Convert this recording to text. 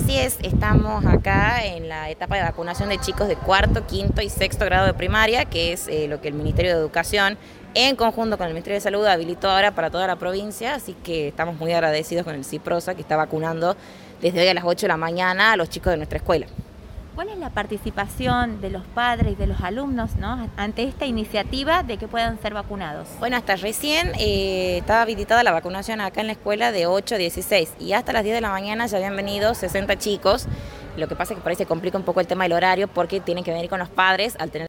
Así es, estamos acá en la etapa de vacunación de chicos de cuarto, quinto y sexto grado de primaria, que es lo que el Ministerio de Educación, en conjunto con el Ministerio de Salud, habilitó ahora para toda la provincia, así que estamos muy agradecidos con el CIPROSA, que está vacunando desde hoy a las 8 de la mañana a los chicos de nuestra escuela. ¿Cuál es la participación de los padres y de los alumnos, ¿no?, ante esta iniciativa de que puedan ser vacunados? Bueno, hasta recién estaba habilitada la vacunación acá en la escuela de 8 a 16 y hasta las 10 de la mañana ya habían venido 60 chicos. Lo que pasa es que por ahí se complica un poco el tema del horario porque tienen que venir con los padres al tener